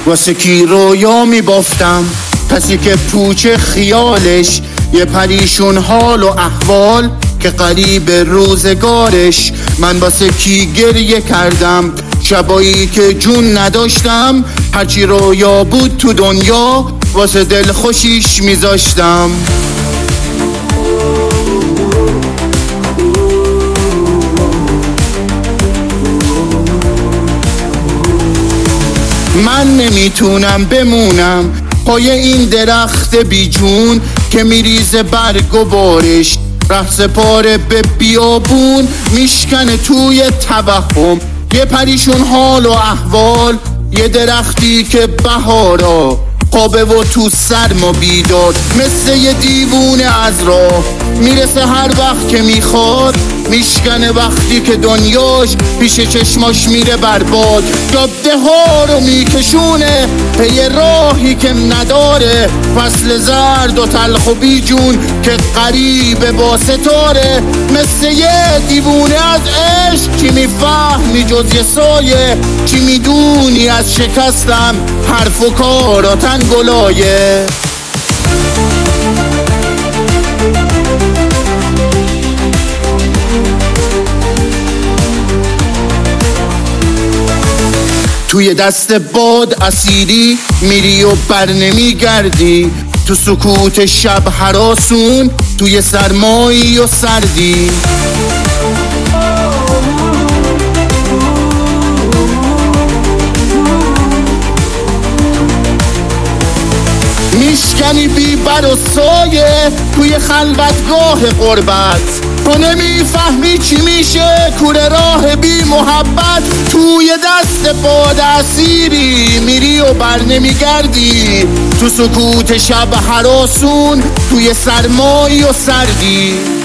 واسه کی رویا میبافتم؟ کسی که پوچ خیالش یه پریشون حال و احوال که قریب روزگارش. من واسه کی گریه کردم شبایی که جون نداشتم؟ هرچی رویا بود تو دنیا واسه دل خوشیش میذاشتم. من نمیتونم بمونم پای این درخت بیجون که میریزه برگ و بارش ره سپاره به بیابون میشکنه توی توهم. یه پریشون حال و احوال، یه درختی که بهارا خوابه و تو سرما بیدار، مثل یه دیوونه از راه میرسه هر وقت که میخواد، میشکنه وقتی که دنیاش پیش چشماش میره برباد. جاده ها رو میکشونه پی راهی که نداره، فصل زرد و تلخ و بیجون که قریب با ستاره، مثل یه دیوونه از عشق. چی میفهمی جز یه سایه؟ چی میدونی از شکستم حرف و کاراتن گلایه؟ توی دست باد اسیری میری و بر نمیگردی، تو سکوت شب هراسون، توی سرمایی و سردی. میشکنی بی بر و سایه توی خلوتگاه غربت، تو نمیفهمی چی میشه کوره راه بی محبت. توی دست باد اسیری میری و بر نمیگردی، تو سکوت شب هراسون، توی سرمایی و سردی.